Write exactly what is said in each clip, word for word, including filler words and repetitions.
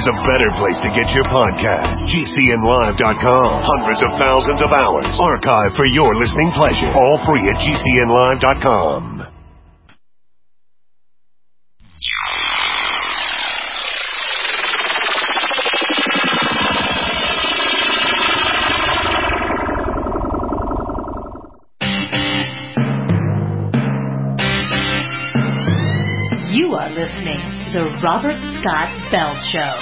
there's a better place to get your podcast. G C N live dot com. Hundreds of thousands of hours archived for your listening pleasure. All free at G C N live dot com. You are listening to the Robert Scott Bell Show.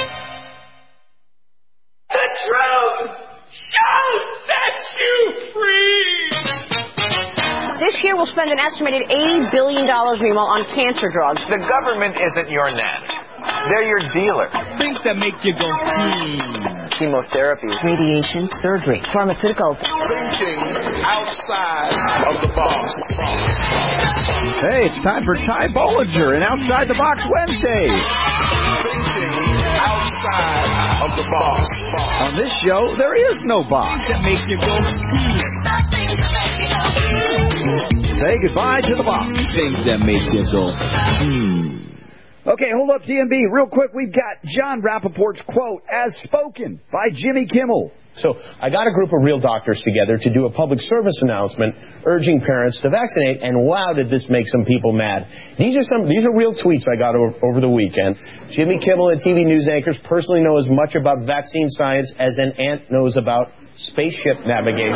The truth shall set you free. This year we'll spend an estimated eighty billion dollars meanwhile on cancer drugs. The government isn't your nanny. They're your dealer. Things that make you go, hmm. Chemotherapy, radiation, surgery, pharmaceuticals. Thinking outside of the box. Hey, it's time for Ty Bollinger and Outside the Box Wednesday. Thinking outside of the box. On this show, there is no box. That make you go, hmm. Say goodbye to the box. Things that make you go, hmm. Okay, hold up, T M B. Real quick, we've got John Rappaport's quote, as spoken by Jimmy Kimmel. So I got a group of real doctors together to do a public service announcement urging parents to vaccinate, and wow, did this make some people mad. These are some. These are real tweets I got over, over the weekend. Jimmy Kimmel and T V news anchors personally know as much about vaccine science as an ant knows about spaceship navigation.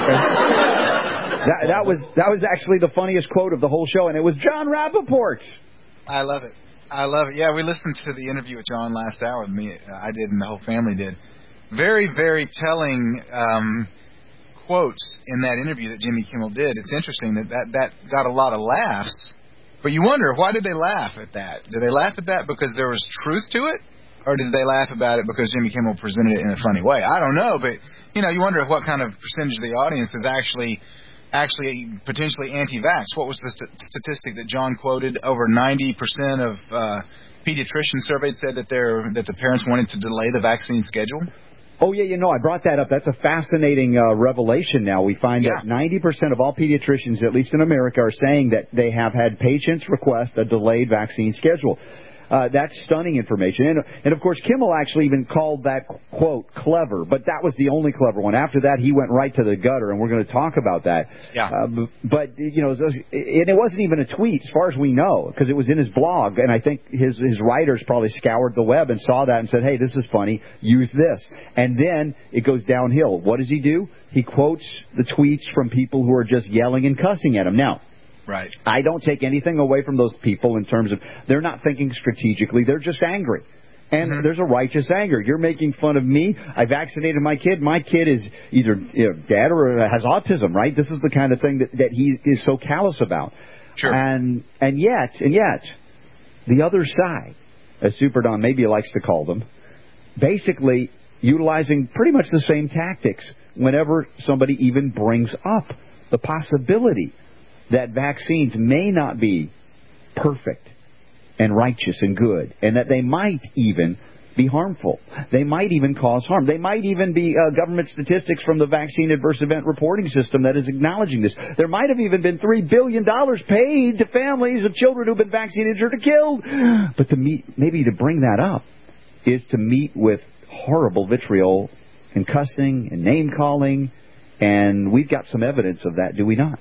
that, that was that was actually the funniest quote of the whole show, and it was John Rappaport. I love it. I love it. Yeah, we listened to the interview with John last hour. Me, I did, and the whole family did. Very, very telling um, quotes in that interview that Jimmy Kimmel did. It's interesting that, that that got a lot of laughs, but you wonder, why did they laugh at that? Did they laugh at that because there was truth to it, or did they laugh about it because Jimmy Kimmel presented it in a funny way? I don't know, but you know, you wonder what kind of percentage of the audience is actually actually potentially anti-vax. What was the st- statistic that John quoted? Over ninety percent of uh, pediatricians surveyed said that they're that the parents wanted to delay the vaccine schedule. Oh, yeah, you know, I brought that up. That's a fascinating uh, revelation now. We find yeah. that ninety percent of all pediatricians, at least in America, are saying that they have had patients request a delayed vaccine schedule. Uh, that's stunning information. And, and, of course, Kimmel actually even called that quote clever, but that was the only clever one. After that, he went right to the gutter, and we're going to talk about that. Yeah. Uh, but, you know, and it wasn't even a tweet, as far as we know, because it was in his blog, and I think his, his writers probably scoured the web and saw that and said, hey, this is funny, use this. And then it goes downhill. What does he do? He quotes the tweets from people who are just yelling and cussing at him. Now, right. I don't take anything away from those people in terms of they're not thinking strategically. They're just angry. And mm-hmm. there's a righteous anger. You're making fun of me. I vaccinated my kid. My kid is either you know, dead or has autism, right? This is the kind of thing that, that he is so callous about. Sure. And and yet, and yet, the other side, as Super Don maybe likes to call them, basically utilizing pretty much the same tactics whenever somebody even brings up the possibility that vaccines may not be perfect and righteous and good, and that they might even be harmful. They might even cause harm. They might even be uh, government statistics from the Vaccine Adverse Event Reporting System that is acknowledging this. There might have even been three billion dollars paid to families of children who've been vaccinated or killed. But to meet, maybe to bring that up is to meet with horrible vitriol and cussing and name-calling, and we've got some evidence of that, do we not?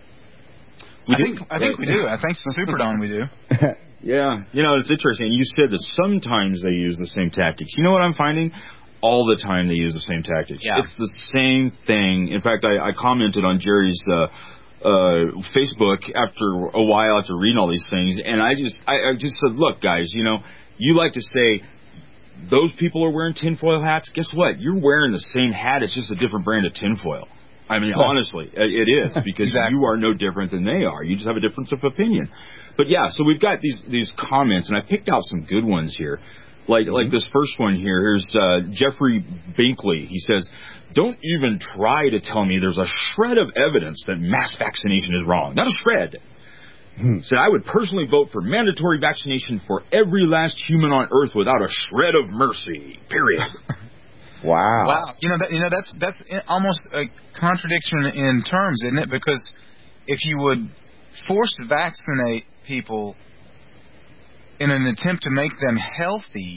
We I think I think we do. I think so. Superdome we do. Yeah. You know, it's interesting. You said that sometimes they use the same tactics. You know what I'm finding? All the time they use the same tactics. Yeah. It's the same thing. In fact, I, I commented on Jerry's uh, uh, Facebook after a while after reading all these things, and I just I, I just said, look, guys, you know, you like to say those people are wearing tinfoil hats. Guess what? You're wearing the same hat. It's just a different brand of tinfoil. I mean, honestly, it is, because exactly. you are no different than they are. You just have a difference of opinion. But, yeah, so we've got these these comments, and I picked out some good ones here. Like mm-hmm. like this first one here. Here's uh, Jeffrey Binkley. He says, don't even try to tell me there's a shred of evidence that mass vaccination is wrong. Not a shred. Hmm. Said, I would personally vote for mandatory vaccination for every last human on Earth without a shred of mercy, period. Wow. Wow. You know, that, you know that's that's almost a contradiction in terms, isn't it? Because if you would force vaccinate people in an attempt to make them healthy,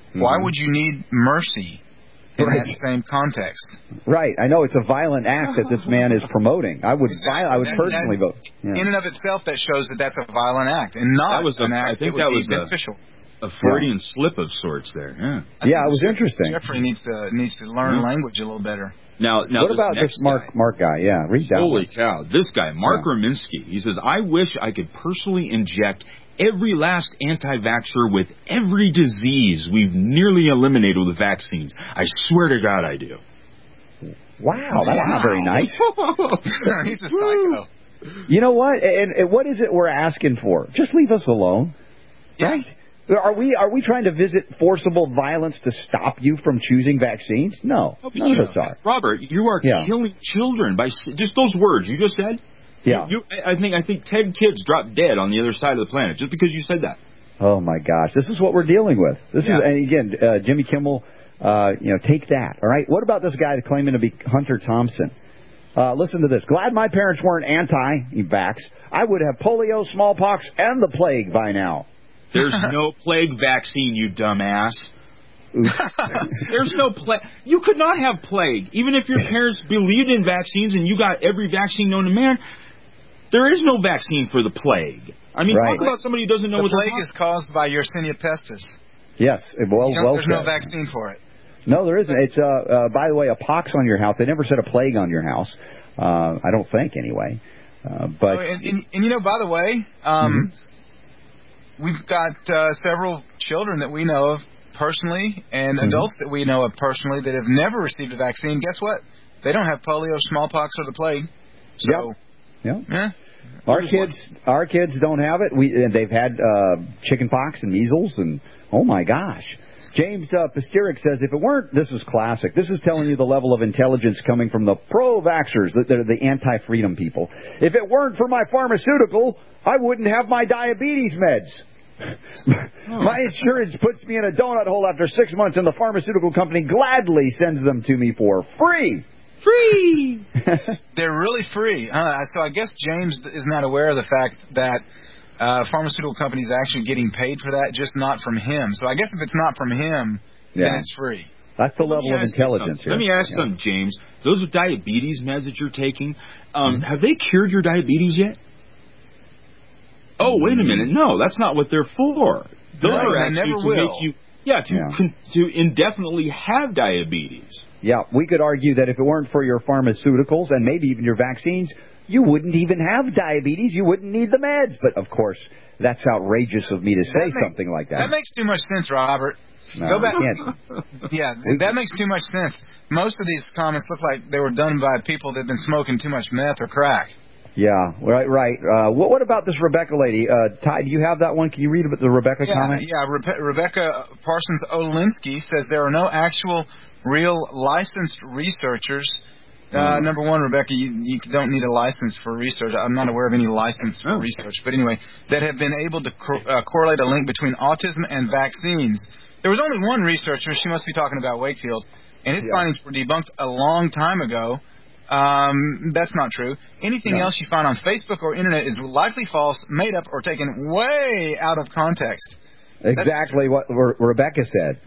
Mm-hmm. Why would you need mercy in right. that same context? Right. I know it's a violent act that this man is promoting. I would exactly. I would that, personally that, vote. Yeah. In and of itself, that shows that that's a violent act and not that was a, an act I think that would that was be beneficial. A, a Freudian yeah. slip of sorts there. Yeah. I yeah, it was Jeff, interesting. Jeffrey needs to needs to learn mm-hmm. language a little better. Now, now what this about this Mark guy, Mark guy? Yeah, read that. Holy one. cow! This guy, Mark yeah. Rominsky. He says, "I wish I could personally inject every last anti-vaxxer with every disease we've nearly eliminated with vaccines. I swear to God, I do." Wow, that's wow. not very nice. He's a psycho. You know what? And, and what is it we're asking for? Just leave us alone, yeah. right? Are we are we trying to visit forcible violence to stop you from choosing vaccines? No, oh, none you, of us are. Robert, you are yeah. killing children by just those words you just said. Yeah, you, you, I think I think ten kids dropped dead on the other side of the planet just because you said that. Oh my gosh, this is what we're dealing with. This yeah. is, and again, uh, Jimmy Kimmel. Uh, you know, take that. All right. What about this guy claiming to be Hunter Thompson? Uh, listen to this. Glad my parents weren't anti-vax. I would have polio, smallpox, and the plague by now. There's no plague vaccine, you dumbass. There's no plague. You could not have plague. Even if your parents believed in vaccines and you got every vaccine known to man, there is no vaccine for the plague. I mean, right. talk about somebody who doesn't know the what plague is caused by Yersinia pestis. Yes. Well, you know, well there's said. no vaccine for it. No, there isn't. It's, uh, uh, by the way, a pox on your house. They never said a plague on your house. Uh, I don't think, anyway. Uh, but oh, and, and, and, you know, by the way, um, mm-hmm. we've got uh, several children that we know of personally and mm-hmm. adults that we know of personally that have never received a vaccine. Guess what? They don't have polio, smallpox, or the plague. So, yep. Yep. yeah. Our kids, our kids don't have it. We they've had uh, chickenpox and measles, and oh my gosh. James uh, Pasterik says, if it weren't, this is classic. This is telling you the level of intelligence coming from the pro-vaxxers, the, the, the anti-freedom people. If it weren't for my pharmaceutical, I wouldn't have my diabetes meds. My insurance puts me in a donut hole after six months, and the pharmaceutical company gladly sends them to me for free. Free! They're really free. Uh, so I guess James is not aware of the fact that Uh, pharmaceutical companies are actually getting paid for that, just not from him. So I guess if it's not from him, yeah. then it's free. That's the level of intelligence here. Let me ask yeah. something, James. Those with diabetes meds that you're taking, um, mm-hmm. have they cured your diabetes yet? Oh, wait a minute. No, that's not what they're for. Those no, are they actually never to will. make you, yeah, to yeah. Con, to indefinitely have diabetes. Yeah, we could argue that if it weren't for your pharmaceuticals and maybe even your vaccines, you wouldn't even have diabetes. You wouldn't need the meds. But, of course, that's outrageous of me to say that makes, something like that. That makes too much sense, Robert. No, Go back. Yeah, that makes too much sense. Most of these comments look like they were done by people that have been smoking too much meth or crack. Yeah, right, right. Uh, what, what about this Rebecca lady? Uh, Ty, do you have that one? Can you read about the Rebecca yeah, comment? Yeah, Rebe- Rebecca Parsons-Olinsky says there are no actual, real licensed researchers. Uh, number one, Rebecca, you, you don't need a license for research. I'm not aware of any license for oh. research. But anyway, that have been able to cor- uh, correlate a link between autism and vaccines. There was only one researcher. She must be talking about Wakefield. And his yeah. findings were debunked a long time ago. Um, that's not true. Anything yeah. else you find on Facebook or Internet is likely false, made up, or taken way out of context. Exactly that's- what Re- Rebecca said.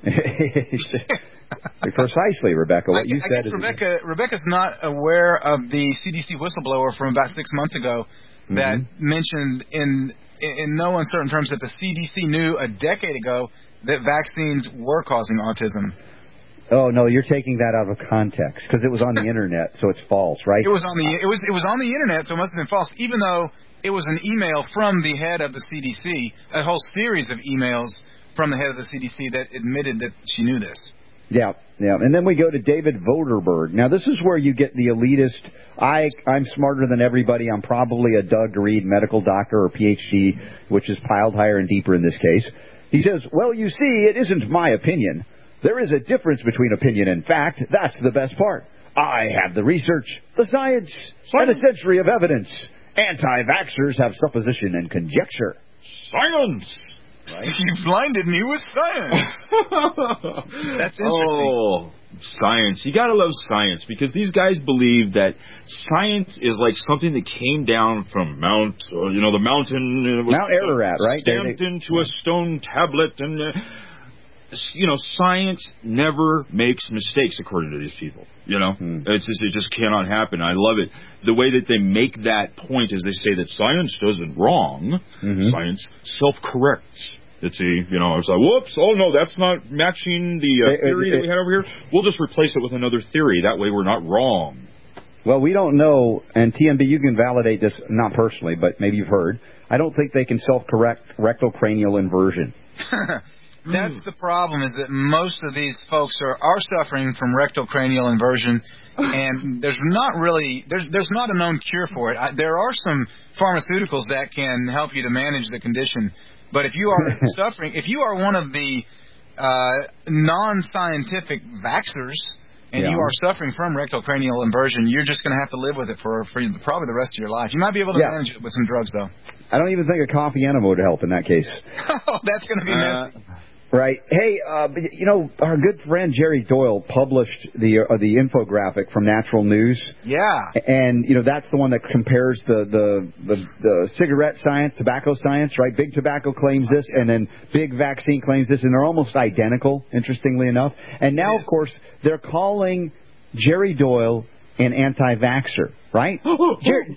Precisely, Rebecca. What I, you I said guess is Rebecca. Rebecca's not aware of the C D C whistleblower from about six months ago that mm-hmm. mentioned in in no uncertain terms that the C D C knew a decade ago that vaccines were causing autism. Oh no, you're taking that out of context because it was on the internet, so it's false, right? It was on the it was it was on the internet, so it must have been false. Even though it was an email from the head of the C D C, a whole series of emails from the head of the C D C that admitted that she knew this. Yeah, yeah. And then we go to David Voderberg. Now, this is where you get the elitist, I, I'm smarter than everybody. I'm probably a Doug Reed medical doctor or P H D, which is piled higher and deeper in this case. He says, well, you see, it isn't my opinion. There is a difference between opinion and fact. That's the best part. I have the research, the science, and a century of evidence. Anti-vaxxers have supposition and conjecture. Science! Right? You blinded me with science. That's interesting. Oh, science. You gotta love science because these guys believe that science is like something that came down from Mount, uh, you know, the mountain. Uh, Mount Ararat, right? Stamped they, they, into a stone tablet and... Uh, you know, science never makes mistakes, according to these people. You know, hmm. it's just, it just cannot happen. I love it. The way that they make that point is they say that science doesn't wrong. Mm-hmm. Science self-corrects. It's a, you know, it's like, whoops, oh no, that's not matching the uh, theory that we had over here. We'll just replace it with another theory. That way we're not wrong. Well, we don't know, and T M B, you can validate this, not personally, but maybe you've heard. I don't think they can self-correct rectal cranial inversion. That's the problem, is that most of these folks are, are suffering from rectal cranial inversion, and there's not really, there's there's not a known cure for it. I, there are some pharmaceuticals that can help you to manage the condition, but if you are suffering, if you are one of the uh, non-scientific vaxxers, and yeah. you are suffering from rectal cranial inversion, you're just going to have to live with it for, for probably the rest of your life. You might be able to yeah. manage it with some drugs, though. I don't even think a coffee enema would help in that case. Oh, that's going to be uh, nasty. Right. Hey, uh, you know, our good friend Jerry Doyle published the uh, the infographic from Natural News. Yeah. And, you know, that's the one that compares the, the, the, the cigarette science, tobacco science, right? Big Tobacco claims this, and then Big Vaccine claims this, and they're almost identical, interestingly enough. And now, of course, they're calling Jerry Doyle an anti-vaxxer, right? Jerry,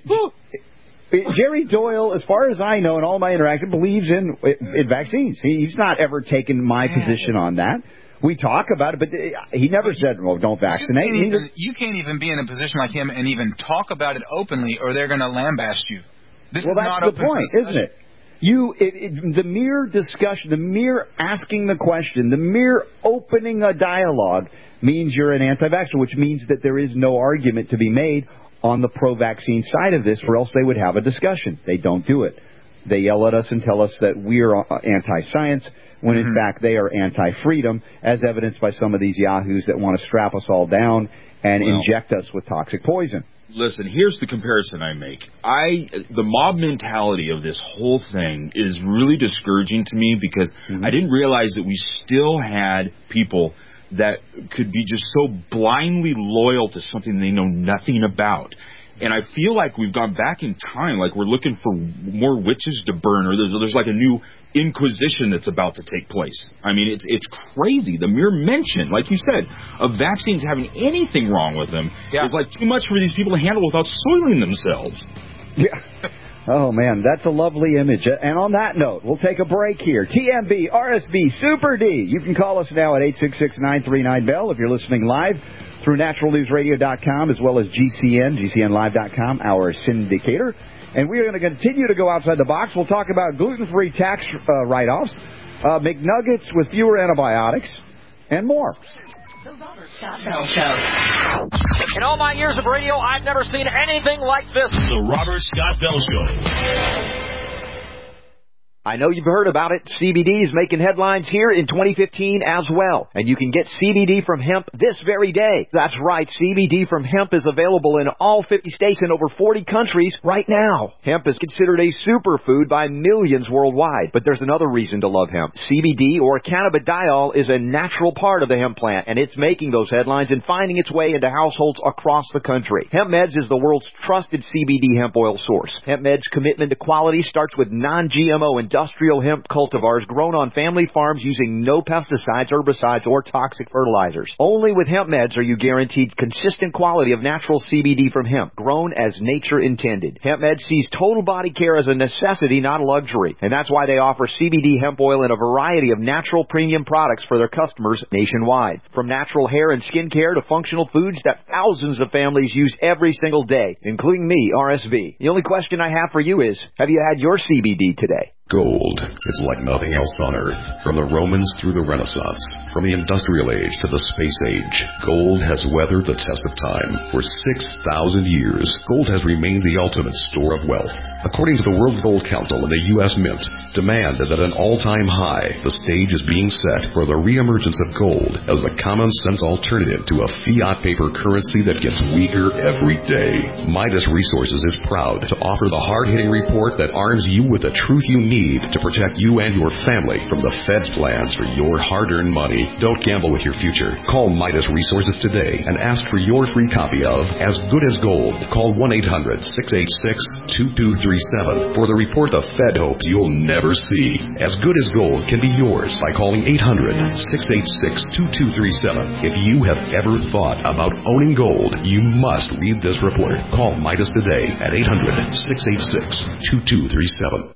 Jerry Doyle, as far as I know, and all my interaction, believes in in vaccines. He, he's not ever taken my position on that. We talk about it, but he never said, well, don't vaccinate. You can't, even, you can't even be in a position like him and even talk about it openly, or they're going to lambaste you. This well, is that's not the open point, isn't it? You, it, it, the mere discussion, the mere asking the question, the mere opening a dialogue means you're an anti-vaxxer, which means that there is no argument to be made on the pro-vaccine side of this, or else they would have a discussion. They don't do it. They yell at us and tell us that we're anti-science, when in mm-hmm. fact they are anti-freedom, as evidenced by some of these yahoos that want to strap us all down and well, inject us with toxic poison. Listen, here's the comparison I make. I the mob mentality of this whole thing is really discouraging to me, because mm-hmm. I didn't realize that we still had people that could be just so blindly loyal to something they know nothing about. And I feel like we've gone back in time, like we're looking for more witches to burn, or there's, there's like a new inquisition that's about to take place. I mean, it's it's crazy. The mere mention, like you said, of vaccines having anything wrong with them yeah. is like too much for these people to handle without soiling themselves. Yeah. Oh, man, that's a lovely image. And on that note, we'll take a break here. T M B, R S V, Super D. You can call us now at eight six six, nine three nine, B E L if you're listening live through natural news radio dot com, as well as G C N, G C N live dot com, our syndicator. And we are going to continue to go outside the box. We'll talk about gluten-free tax uh, write-offs, uh, McNuggets with fewer antibiotics, and more. The Robert Scott Bell Show. In all my years of radio, I've never seen anything like this. The Robert Scott Bell Show. I know you've heard about it. C B D is making headlines here in twenty fifteen as well. And you can get C B D from hemp this very day. That's right. C B D from hemp is available in all fifty states and over forty countries right now. Hemp is considered a superfood by millions worldwide. But there's another reason to love hemp. C B D, or cannabidiol, is a natural part of the hemp plant, and it's making those headlines and finding its way into households across the country. HempMeds is the world's trusted C B D hemp oil source. HempMeds' commitment to quality starts with non G M O and industrial hemp cultivars grown on family farms using no pesticides, herbicides, or toxic fertilizers. Only with HempMeds are you guaranteed consistent quality of natural C B D from hemp, grown as nature intended. HempMeds sees total body care as a necessity, not a luxury, and that's why they offer C B D hemp oil in a variety of natural premium products for their customers nationwide. From natural hair and skin care to functional foods that thousands of families use every single day, including me, R S V. The only question I have for you is, have you had your C B D today? Gold is like nothing else on Earth. From the Romans through the Renaissance, from the Industrial Age to the Space Age, gold has weathered the test of time. For six thousand years, gold has remained the ultimate store of wealth. According to the World Gold Council and the U S Mint, demand is at an all-time high. The stage is being set for the reemergence of gold as the common-sense alternative to a fiat paper currency that gets weaker every day. Midas Resources is proud to offer the hard-hitting report that arms you with the truth you need need to protect you and your family from the Fed's plans for your hard-earned money. Don't gamble with your future. Call Midas Resources today and ask for your free copy of As Good as Gold. Call one eight hundred, six eight six, two two three seven for the report the Fed hopes you'll never see. As Good as Gold can be yours by calling eight hundred, six eight six, two two three seven. If you have ever thought about owning gold, you must read this report. Call Midas today at eight hundred, six eight six, two two three seven.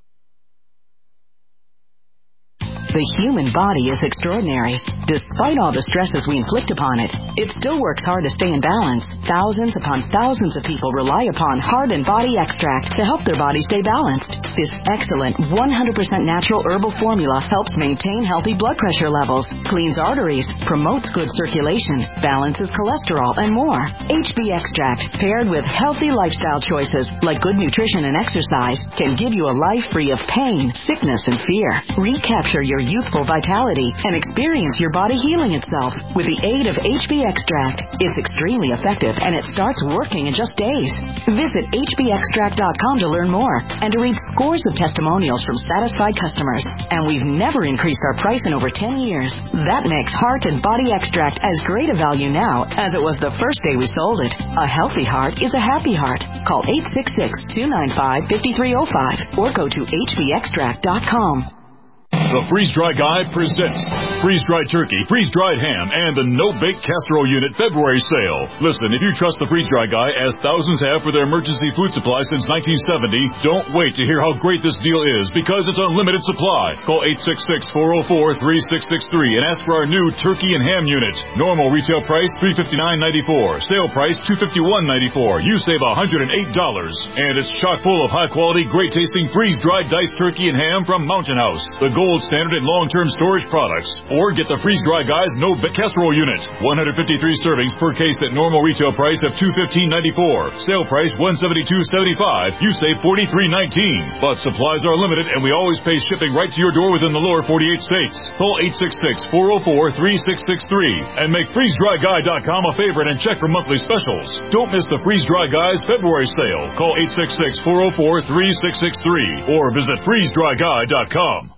The human body is extraordinary. Despite all the stresses we inflict upon it, it still works hard to stay in balance. Thousands upon thousands of people rely upon Heart and Body Extract to help their body stay balanced. This excellent one hundred percent natural herbal formula helps maintain healthy blood pressure levels, cleans arteries, promotes good circulation, balances cholesterol, and more. H B Extract, paired with healthy lifestyle choices like good nutrition and exercise, can give you a life free of pain, sickness, and fear. Recapture your youthful vitality and experience your body healing itself with the aid of H B Extract. It's extremely effective and it starts working in just days. Visit H B extract dot com to learn more and to read scores of testimonials from satisfied customers. And we've never increased our price in over ten years. That makes Heart and Body Extract as great a value now as it was the first day we sold it. A healthy heart is a happy heart. Call eight six six, two nine five, five three zero five or go to H B extract dot com. The Freeze Dry Guy presents freeze-dried turkey, freeze-dried ham, and the no-bake casserole unit February sale. Listen, if you trust the Freeze Dry Guy, as thousands have for their emergency food supply since nineteen seventy, don't wait to hear how great this deal is, because it's unlimited supply. Call eight six six, four oh four, three six six three and ask for our new turkey and ham unit. Normal retail price three hundred fifty-nine dollars and ninety-four cents. Sale price two hundred fifty-one dollars and ninety-four cents. You save one hundred eight dollars. And it's chock full of high-quality, great-tasting freeze-dried diced turkey and ham from Mountain House, the gold standard in long-term storage products. Or get the Freeze Dry Guy's no bake casserole unit. one hundred fifty-three servings per case at normal retail price of two hundred fifteen dollars and ninety-four cents. Sale price one hundred seventy-two dollars and seventy-five cents. You save forty-three dollars and nineteen cents. But supplies are limited and we always pay shipping right to your door within the lower forty-eight states. Call eight six six, four oh four, three six six three and make freeze dry guy dot com a favorite and check for monthly specials. Don't miss the Freeze Dry Guy's February sale. Call eight six six, four oh four, three six six three or visit freeze dry guy dot com.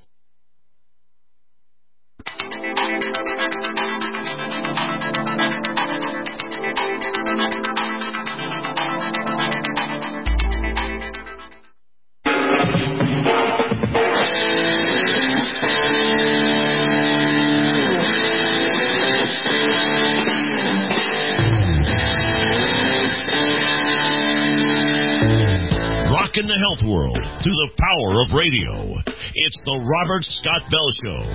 In the health world through the power of radio. It's the Robert Scott Bell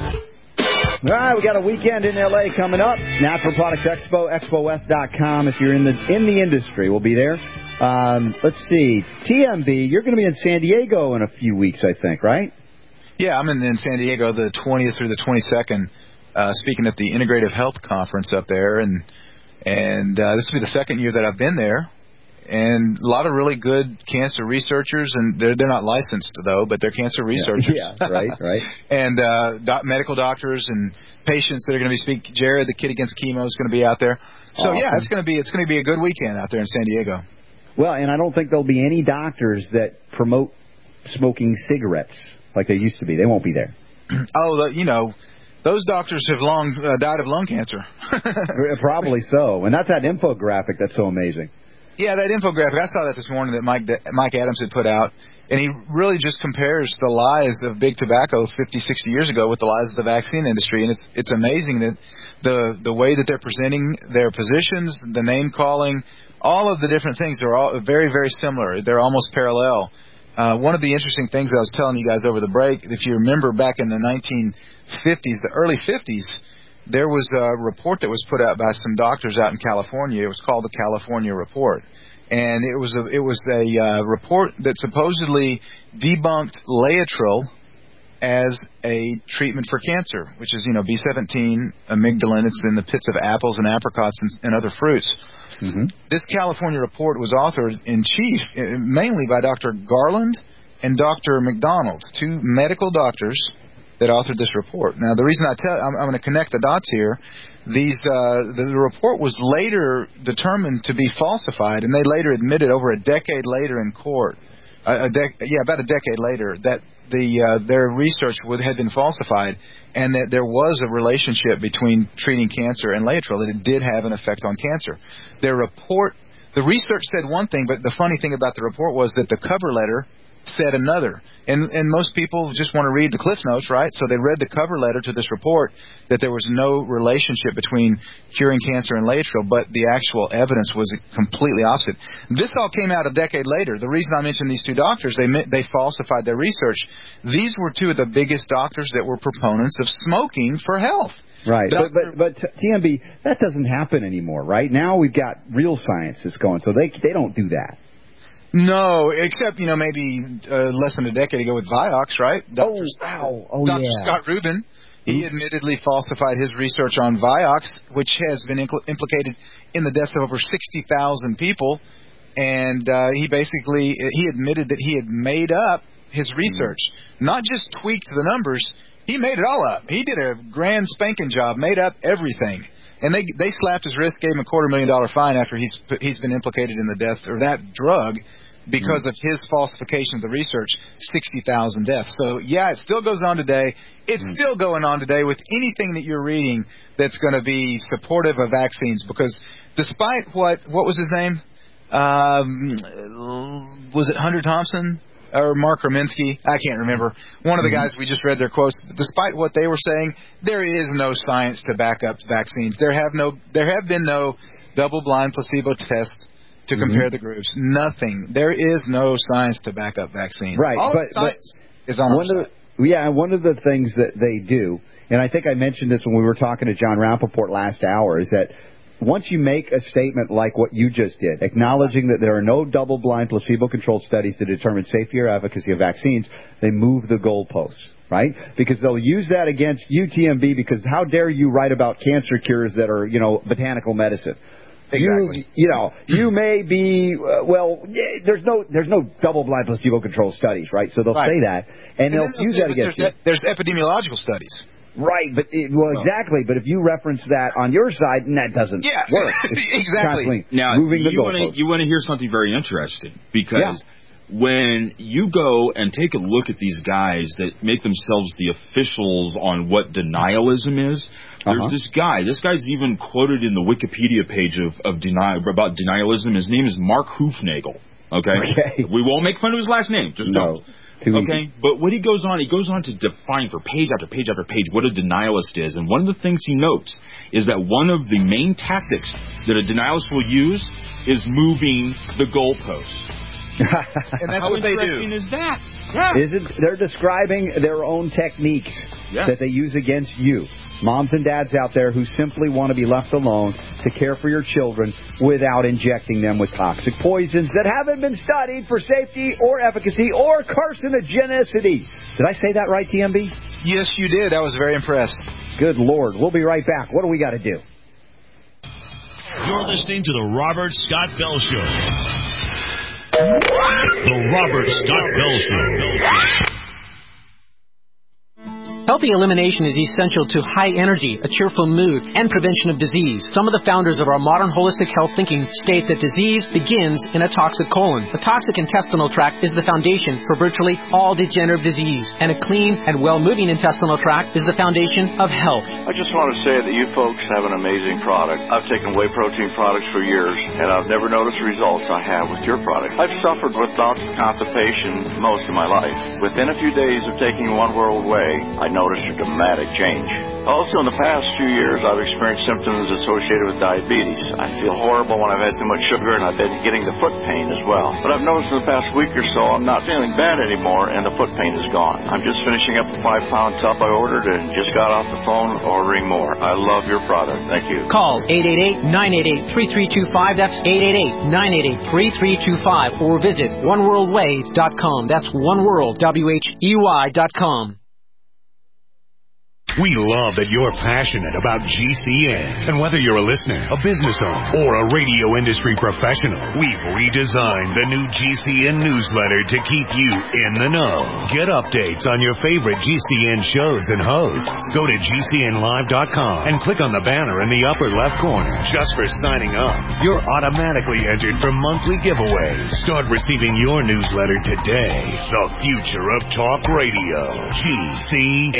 Show. All right, we got a weekend in L A coming up. Natural Products Expo, expo west dot com. If you're in the in the industry, we'll be there. Um, let's see, T M B, you're going to be in San Diego in a few weeks, I think, right? Yeah, I'm in, in San Diego the twentieth through the twenty-second, uh, speaking at the Integrative Health Conference up there, and and uh, this will be the second year that I've been there. And a lot of really good cancer researchers, and they're they're not licensed though, but they're cancer researchers. Yeah, yeah right, right. and uh, doc, medical doctors and patients that are going to be speaking. Jared, the Kid Against Chemo, is going to be out there. So awesome. yeah, it's going to be it's going to be a good weekend out there in San Diego. Well, and I don't think there'll be any doctors that promote smoking cigarettes like they used to be. They won't be there. oh, the, you know. Those doctors have long uh, died of lung cancer. Probably so. And that's that infographic that's so amazing. Yeah, that infographic, I saw that this morning that Mike Mike Adams had put out, and he really just compares the lies of big tobacco fifty, sixty years ago with the lies of the vaccine industry, and it's it's amazing that the the way that they're presenting their positions, the name calling, all of the different things are all very, very similar. They're almost parallel. Uh, one of the interesting things I was telling you guys over the break, if you remember back in the nineteen fifties, the early fifties, there was a report that was put out by some doctors out in California. It was called the California Report. And it was a, it was a uh, report that supposedly debunked Laetrile as a treatment for cancer, which is, you know, B seventeen, amygdalin. It's in the pits of apples and apricots and, and other fruits. Mm-hmm. This California Report was authored in chief mainly by Doctor Garland and Doctor McDonald, two medical doctors that authored this report. Now, the reason I tell, I'm, I'm going to connect the dots here. These, uh, the, the report was later determined to be falsified, and they later admitted over a decade later in court, a, a dec- yeah, about a decade later, that the uh, their research would had been falsified, and that there was a relationship between treating cancer and Laetrile, that it did have an effect on cancer. Their report, the research said one thing, but the funny thing about the report was that the cover letter said another. And and most people just want to read the Cliff Notes, right? So they read the cover letter to this report that there was no relationship between curing cancer and Laetrile, but the actual evidence was completely opposite. This all came out a decade later. The reason I mentioned these two doctors, they they falsified their research. These were two of the biggest doctors that were proponents of smoking for health. Right, Doctor but, but but T M B, that doesn't happen anymore, right? Now we've got real scientists going, so they they don't do that. No, except, you know, maybe uh, less than a decade ago with Vioxx, right? Doctor Oh, wow. Oh, Doctor yeah. Scott Rubin, he admittedly falsified his research on Vioxx, which has been impl- implicated in the deaths of over sixty thousand people. And uh, he basically, he admitted that he had made up his research, not just tweaked the numbers, he made it all up. He did a grand spanking job, made up everything. And they they slapped his wrist, gave him a quarter million dollar fine after he's he's been implicated in the death or that drug because mm. of his falsification of the research. Sixty thousand deaths. So yeah, it still goes on today. It's mm. still going on today with anything that you're reading that's going to be supportive of vaccines. Because despite what what was his name? Um, was it Hunter Thompson? Or Mark Rominsky, I can't remember. One of the guys, we just read their quotes. Despite what they were saying, there is no science to back up vaccines. There have no, there have been no double-blind placebo tests to mm-hmm. compare the groups. Nothing. There is no science to back up vaccines. Right, all but, the science but is on one our of side. the, yeah, one of the things that they do, and I think I mentioned this when we were talking to John Rappaport last hour, is that once you make a statement like what you just did, acknowledging that there are no double-blind, placebo-controlled studies to determine safety or efficacy of vaccines, they move the goalposts, right? Because they'll use that against U T M B, because how dare you write about cancer cures that are, you know, botanical medicine? Exactly. You, you know, you may be, uh, well, yeah, there's no there's no double-blind, placebo-controlled studies, right? So they'll right. say that, and, and they'll use that against there's, you. There's epidemiological studies. Right, but it, well, well, exactly. But if you reference that on your side, and that doesn't yeah, work. exactly. Now, moving the you want to you want to hear something very interesting, because yeah. when you go and take a look at these guys that make themselves the officials on what denialism is, there's uh-huh. this guy. This guy's even quoted in the Wikipedia page of, of denial about denialism. His name is Mark Hufnagel. Okay? okay, we won't make fun of his last name. Just no. don't. Okay, but what he goes on, he goes on to define for page after page after page what a denialist is. And one of the things he notes is that one of the main tactics that a denialist will use is moving the goalposts. And that's How what they do. interesting is that? Yeah. Isn't, they're describing their own techniques yeah. that they use against you. Moms and dads out there who simply want to be left alone to care for your children without injecting them with toxic poisons that haven't been studied for safety or efficacy or carcinogenicity. Did I say that right, T M B? Yes, you did. I was very impressed. Good Lord. We'll be right back. What do we got to do? You're listening to the Robert Scott Bell Show. The Robert Scott Bell Show. Healthy elimination is essential to high energy, a cheerful mood, and prevention of disease. Some of the founders of our modern holistic health thinking state that disease begins in a toxic colon. A toxic intestinal tract is the foundation for virtually all degenerative disease, and a clean and well-moving intestinal tract is the foundation of health. I just want to say that you folks have an amazing product. I've taken whey protein products for years, and I've never noticed the results I have with your product. I've suffered with bouts of constipation most of my life. Within a few days of taking One World Whey, I noticed a dramatic change. Also, in the past few years, I've experienced symptoms associated with diabetes. I feel horrible when I've had too much sugar, and I've been getting the foot pain as well. But I've noticed in the past week or so, I'm not feeling bad anymore, and the foot pain is gone. I'm just finishing up a five-pound tub I ordered and just got off the phone ordering more. I love your product. Thank you. Call eight eight eight, nine eight eight, three three two five. That's eight eight eight, nine eight eight, three three two five. Or visit one world way dot com. That's oneworld, W H E Y dot com. We love that you're passionate about G C N. And whether you're a listener, a business owner, or a radio industry professional, we've redesigned the new G C N newsletter to keep you in the know. Get updates on your favorite G C N shows and hosts. Go to G C N live dot com and click on the banner in the upper left corner. Just for signing up, you're automatically entered for monthly giveaways. Start receiving your newsletter today. The future of talk radio. G C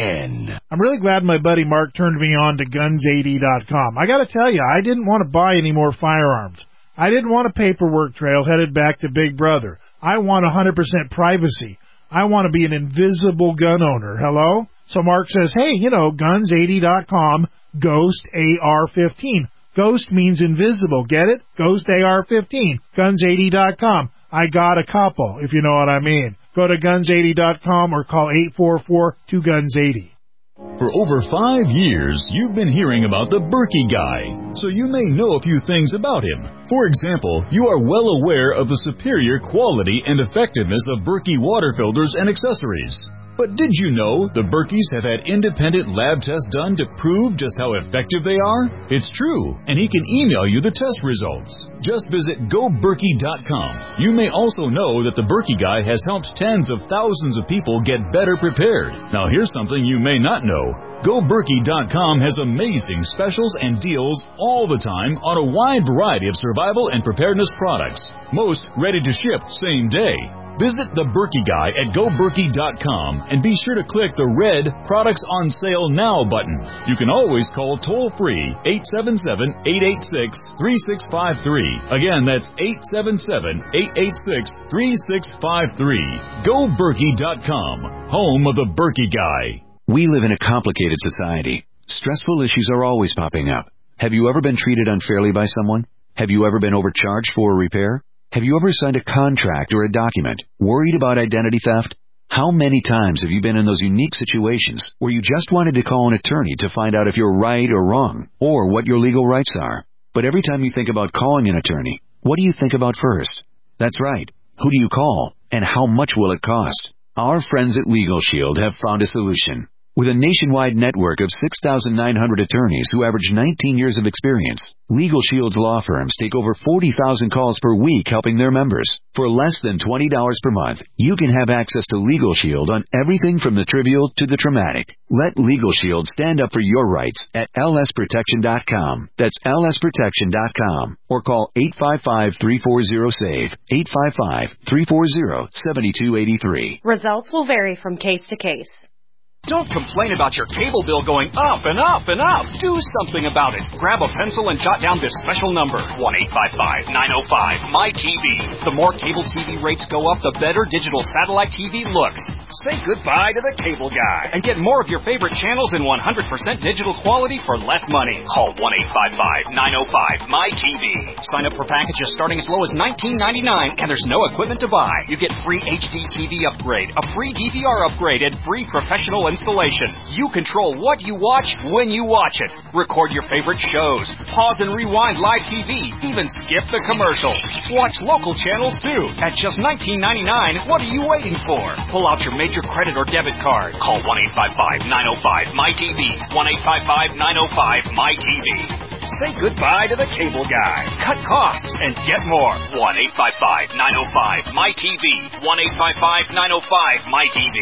N. I'm really glad my buddy Mark turned me on to guns eighty dot com. I got to tell you, I didn't want to buy any more firearms. I didn't want a paperwork trail headed back to Big Brother. I want one hundred percent privacy. I want to be an invisible gun owner. Hello? So Mark says, hey, you know, guns eighty dot com, Ghost A R fifteen. Ghost means invisible. Get it? Ghost A R fifteen. guns eighty dot com. I got a couple, if you know what I mean. Go to guns eighty dot com or call eight four four two guns eighty. For over five years, you've been hearing about the Berkey Guy, so you may know a few things about him. For example, you are well aware of the superior quality and effectiveness of Berkey water filters and accessories. But did you know the Berkeys have had independent lab tests done to prove just how effective they are? It's true, and he can email you the test results. Just visit go berkey dot com. You may also know that the Berkey Guy has helped tens of thousands of people get better prepared. Now here's something you may not know. go berkey dot com has amazing specials and deals all the time on a wide variety of survival and preparedness products. Most ready to ship same day. Visit the Berkey Guy at go berkey dot com and be sure to click the red Products on Sale Now button. You can always call toll-free eight seven seven, eight eight six, three six five three. Again, that's eight seven seven, eight eight six, three six five three. go berkey dot com, home of the Berkey Guy. We live in a complicated society. Stressful issues are always popping up. Have you ever been treated unfairly by someone? Have you ever been overcharged for a repair? Have you ever signed a contract or a document worried about identity theft? How many times have you been in those unique situations where you just wanted to call an attorney to find out if you're right or wrong, or what your legal rights are? But every time you think about calling an attorney, what do you think about first? That's right. Who do you call, and how much will it cost? Our friends at Legal Shield have found a solution. With a nationwide network of six thousand nine hundred attorneys who average nineteen years of experience, Legal Shield's law firms take over forty thousand calls per week helping their members. For less than twenty dollars per month, you can have access to Legal Shield on everything from the trivial to the traumatic. Let Legal Shield stand up for your rights at L S protection dot com. That's L S protection dot com. Or call eight five five, three four zero, S A V E, eight five five, three four zero, seven two eight three. Results will vary from case to case. Don't complain about your cable bill going up and up and up. Do something about it. Grab a pencil and jot down this special number, one eight five five, nine oh five, M Y T V. The more cable T V rates go up, the better digital satellite T V looks. Say goodbye to the cable guy and get more of your favorite channels in one hundred percent digital quality for less money. Call one eight five five, nine oh five, M Y T V. Sign up for packages starting as low as nineteen ninety-nine, and there's no equipment to buy. You get free H D T V upgrade, a free D V R upgrade, and free professional installation. You control what you watch when you watch it. Record your favorite shows. Pause and rewind live T V. Even skip the commercials. Watch local channels too. At just nineteen ninety-nine, what are you waiting for? Pull out your major credit or debit card. Call one eight five five, nine oh five, M Y T V. one eight five five, nine oh five, M Y T V. Say goodbye to the cable guy. Cut costs and get more. one eight five five, nine oh five, M Y T V. one eight five five, nine oh five, M Y T V.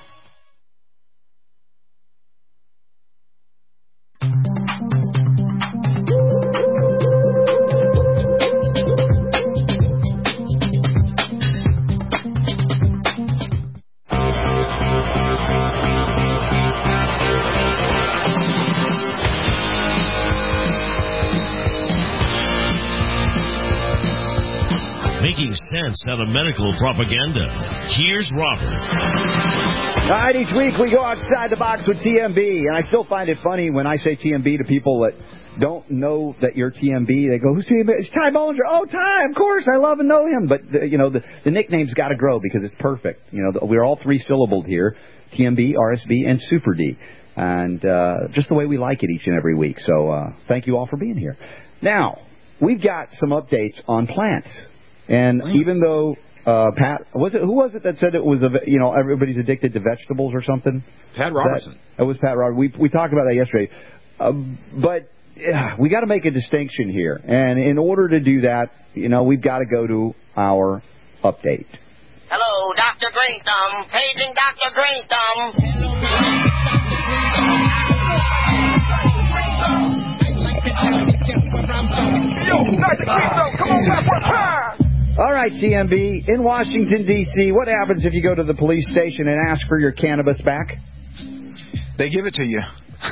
Making sense out of medical propaganda. Here's Robert. All right, each week we go outside the box with T M B, and I still find it funny when I say T M B to people that don't know that you're T M B. They go, who's T M B? It's Ty Bollinger. Oh, Ty, of course, I love and know him. But, the, you know, the, the nickname's got to grow because it's perfect. You know, the, we're all three-syllabled here, T M B, R S B, and Super D. And uh, just the way we like it each and every week. So uh, thank you all for being here. Now, we've got some updates on plants. And even though uh, Pat, was it who was it that said it was a you know everybody's addicted to vegetables or something? Pat Robertson. That, that was Pat Robertson. We we talked about that yesterday, uh, but yeah, we got to make a distinction here. And in order to do that, you know, we've got to go to our update. Hello, Doctor Green Thumb. Paging Doctor Green Thumb. All right, C M B, in Washington, D C, what happens if you go to the police station and ask for your cannabis back? They give it to you.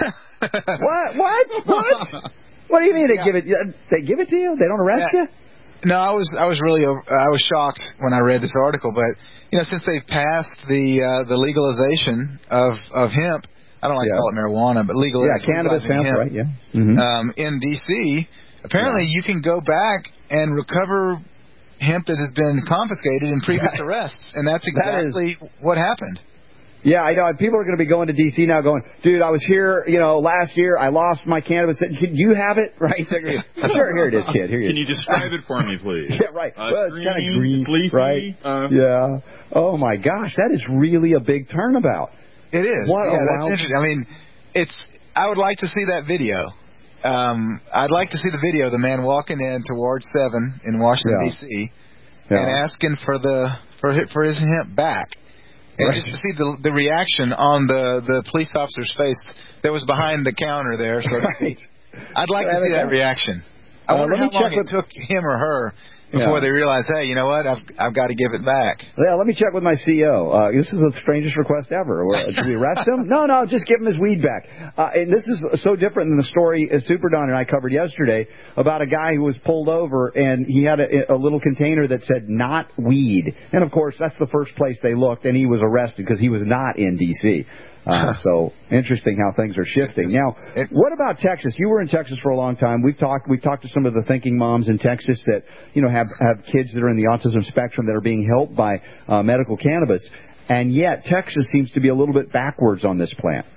What? What? What? What do you mean they yeah. give it? They give it to you? They don't arrest yeah. you? No, I was I was really I was shocked when I read this article, but you know, since they've passed the uh, the legalization of of hemp, I don't like yeah. to call it marijuana, but legal yeah, cannabis hemp, hemp, right? Yeah. Mm-hmm. Um, in D C, apparently yeah. you can go back and recover hemp that has been confiscated in previous Right. arrests, and that's exactly that is, what happened. Yeah, I know. People are going to be going to D C now going, dude, I was here, you know, last year. I lost my cannabis. Can you have it? Right? Sure, here it is, kid. Here it is. Can you describe it for me, please? Yeah, right. Uh, well, it's kind of green, it's leafy, right? Uh, yeah. Oh, my gosh. That is really a big turnabout. It is. What yeah, a that's wild... interesting. I mean, it's. I would like to see that video. Um, I'd like to see the video of the man walking in to Ward seven in Washington, yeah. D C, yeah. and asking for the for for his hemp back. And right. just to see the the reaction on the, the police officer's face that was behind the counter there, so to speak. I'd like to see that reaction. I uh, wonder how how long with... it took him or her before yeah. they realized, hey, you know what, I've I've got to give it back. Yeah, let me check with my C E O. Uh, this is the strangest request ever. Should we arrest him? No, no, just give him his weed back. Uh, and this is so different than the story uh, Super Don and I covered yesterday about a guy who was pulled over and he had a, a little container that said not weed. And, of course, that's the first place they looked, and he was arrested because he was not in D C Uh, so interesting how things are shifting. Now, what about Texas? You were in Texas for a long time. We've talked. We've talked to some of the thinking moms in Texas that you know have have kids that are in the autism spectrum that are being helped by uh, medical cannabis, and yet Texas seems to be a little bit backwards on this plant.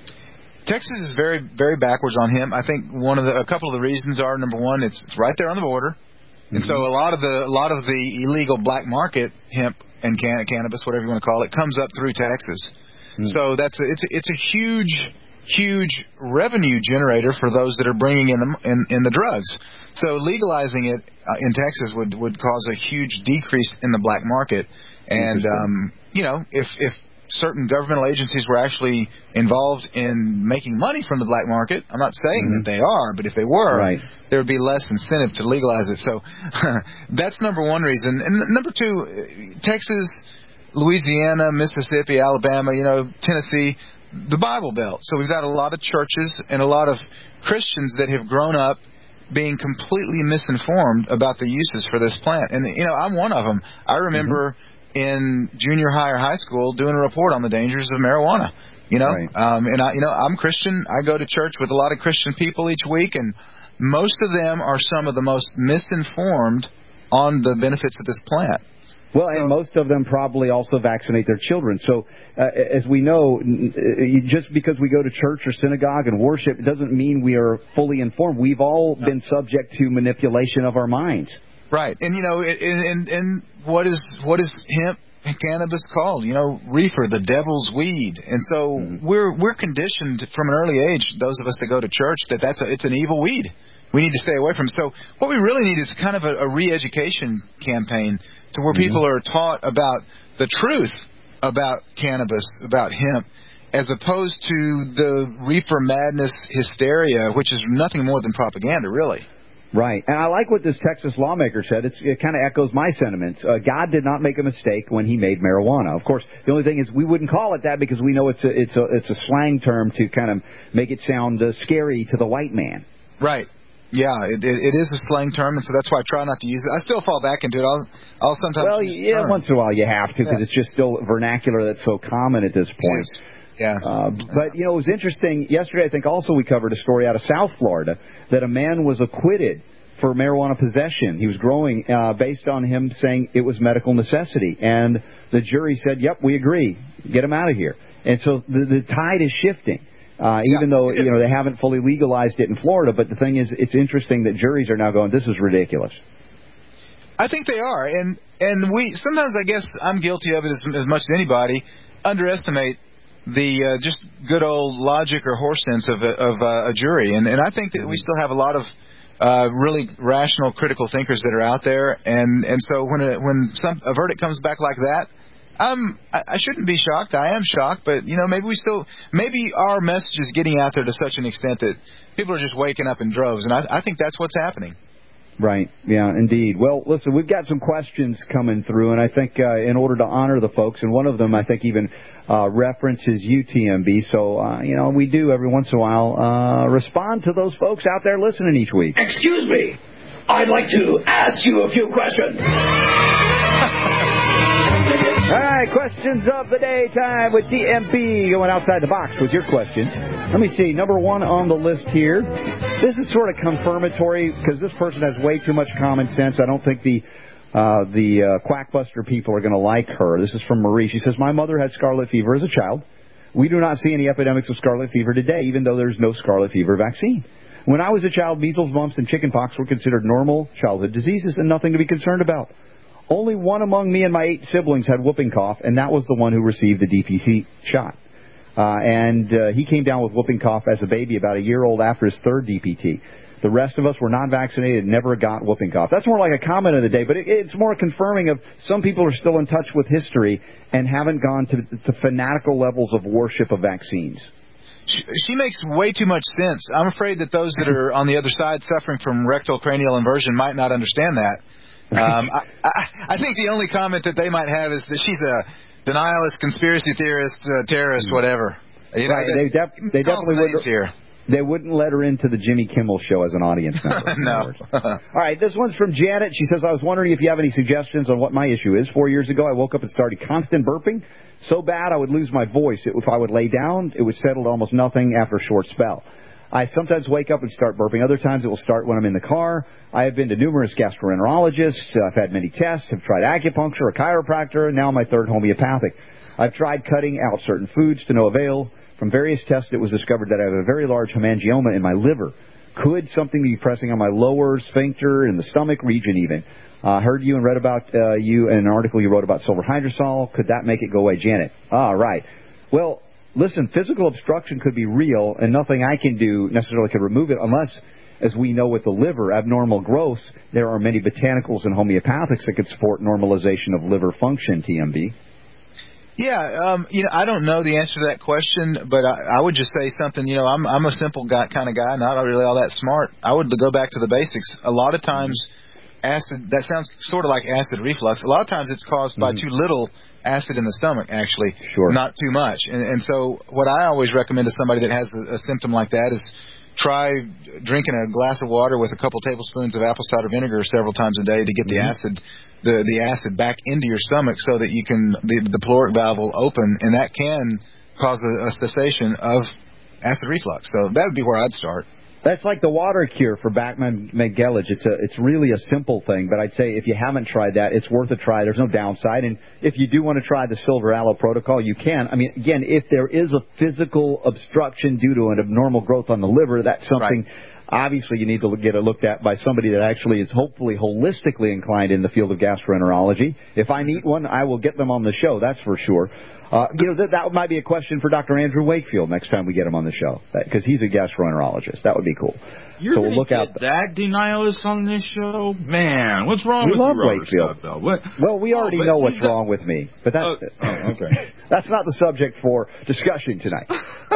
Texas is very very backwards on hemp. I think one of the a couple of the reasons are number one, it's, it's right there on the border, mm-hmm. and so a lot of the a lot of the illegal black market hemp and can, cannabis, whatever you want to call it, comes up through Texas. Mm. So that's a, it's a, it's a huge, huge revenue generator for those that are bringing in the in, in the drugs. So legalizing it uh, in Texas would, would cause a huge decrease in the black market. And um, you know, if if certain governmental agencies were actually involved in making money from the black market, I'm not saying mm-hmm. that they are, but if they were, right. there would be less incentive to legalize it. So that's number one reason. And number two, Texas, Louisiana, Mississippi, Alabama, you know, Tennessee, the Bible Belt. So we've got a lot of churches and a lot of Christians that have grown up being completely misinformed about the uses for this plant. And, you know, I'm one of them. I remember mm-hmm. in junior high or high school doing a report on the dangers of marijuana, you know. Right. Um, and, I, you know, I'm Christian. I go to church with a lot of Christian people each week, and most of them are some of the most misinformed on the benefits of this plant. Well, and most of them probably also vaccinate their children. So, uh, as we know, just because we go to church or synagogue and worship, it doesn't mean we are fully informed. We've all been subject to manipulation of our minds. Right. And, you know, and, and, and what is what is hemp and cannabis called? You know, reefer, the devil's weed. And so mm-hmm. we're we're conditioned from an early age, those of us that go to church, that that's a, it's an evil weed. We need to stay away from it. So what we really need is kind of a, a re-education campaign to where mm-hmm. people are taught about the truth about cannabis, about hemp, as opposed to the reefer madness hysteria, which is nothing more than propaganda, really. Right. And I like what this Texas lawmaker said. It's, it kind of echoes my sentiments. Uh, God did not make a mistake when he made marijuana. Of course, the only thing is we wouldn't call it that because we know it's a, it's a, it's a slang term to kind of make it sound uh, scary to the white man. Right. Yeah, it, it it is a slang term, and so that's why I try not to use it. I still fall back into it. I'll, I'll sometimes Well, use yeah, once in a while you have to because yeah. it's just still vernacular that's so common at this point. Yeah. Uh, but, you know, it was interesting. Yesterday, I think also we covered a story out of South Florida that a man was acquitted for marijuana possession. He was growing uh, based on him saying it was medical necessity. And the jury said, yep, we agree. Get him out of here. And so the, the tide is shifting. Uh, even yeah, though, you know, they haven't fully legalized it in Florida. But the thing is, it's interesting that juries are now going, this is ridiculous. I think they are, and and we sometimes I guess I'm guilty of it as, as much as anybody. Underestimate the uh, just good old logic or horse sense of a, of uh, a jury, and and I think that we still have a lot of uh, really rational, critical thinkers that are out there, and and so when a, when some a verdict comes back like that. Um, I, I shouldn't be shocked. I am shocked, but you know, maybe we still, maybe our message is getting out there to such an extent that people are just waking up in droves, and I, I think that's what's happening. Right. Yeah, indeed. Well, listen, we've got some questions coming through, and I think uh, in order to honor the folks, and one of them I think even uh, references U T M B. So uh, you know, we do every once in a while uh, respond to those folks out there listening each week. Excuse me, I'd like to ask you a few questions. All right, questions of the day time with T M B, going outside the box with your questions. Let me see, number one on the list here. This is sort of confirmatory because this person has way too much common sense. I don't think the uh, the uh, Quackbuster people are going to like her. This is from Marie. She says, my mother had scarlet fever as a child. We do not see any epidemics of scarlet fever today, even though there's no scarlet fever vaccine. When I was a child, measles, mumps, and chickenpox were considered normal childhood diseases and nothing to be concerned about. Only one among me and my eight siblings had whooping cough, and that was the one who received the D P T shot. Uh, and uh, he came down with whooping cough as a baby about a year old after his third D P T. The rest of us were not vaccinated and never got whooping cough. That's more like a comment of the day, but it, it's more confirming of some people are still in touch with history and haven't gone to, to fanatical levels of worship of vaccines. She, she makes way too much sense. I'm afraid that those that are on the other side suffering from rectal cranial inversion might not understand that. Um, I, I, I think the only comment that they might have is that she's a denialist, conspiracy theorist, uh, terrorist, whatever. You know, right, they, def- they definitely wouldn't. Here. They wouldn't let her into the Jimmy Kimmel show as an audience member. No. All right, this one's from Janet. She says, I was wondering if you have any suggestions on what my issue is. Four years ago, I woke up and started constant burping. So bad I would lose my voice. It, if I would lay down, it would settle to almost nothing after a short spell. I sometimes wake up and start burping. Other times it will start when I'm in the car. I have been to numerous gastroenterologists. I've had many tests. Have tried acupuncture, a chiropractor, and now my third homeopathic. I've tried cutting out certain foods to no avail. From various tests, it was discovered that I have a very large hemangioma in my liver. Could something be pressing on my lower sphincter in the stomach region even? I uh, heard you and read about uh, you in an article you wrote about silver hydrosol. Could that make it go away? Janet. Ah, right. Well, listen, physical obstruction could be real, and nothing I can do necessarily could remove it unless, as we know with the liver, abnormal growth, there are many botanicals and homeopathics that could support normalization of liver function, T M B. Yeah, um, you know, I don't know the answer to that question, but I, I would just say something. You know, I'm I'm a simple guy, kind of guy, not really all that smart. I would go back to the basics. A lot of times, acid, that sounds sort of like acid reflux. A lot of times it's caused by mm-hmm. too little acid in the stomach, actually, sure. not too much. And, and so what I always recommend to somebody that has a, a symptom like that is try drinking a glass of water with a couple tablespoons of apple cider vinegar several times a day to get mm-hmm. the acid the the acid back into your stomach so that you can the, the caloric valve will open, and that can cause a, a cessation of acid reflux. So that would be where I'd start. That's like the water cure for Bachman-Mengele. It's a, it's really a simple thing, but I'd say if you haven't tried that, it's worth a try. There's no downside. And if you do want to try the Silver Aloe Protocol, you can. I mean, again, if there is a physical obstruction due to an abnormal growth on the liver, that's something right. obviously you need to get it looked at by somebody that actually is hopefully holistically inclined in the field of gastroenterology. If I meet one, I will get them on the show, that's for sure. Uh, you know, that, that might be a question for Doctor Andrew Wakefield next time we get him on the show, because he's a gastroenterologist. That would be cool. You're so we'll look get out. That denialist on this show, man. What's wrong we with love you, Robert Wakefield. Scott, what? Well, we already oh, know what's that... wrong with me, but that's uh, oh, okay. that's not the subject for discussion tonight.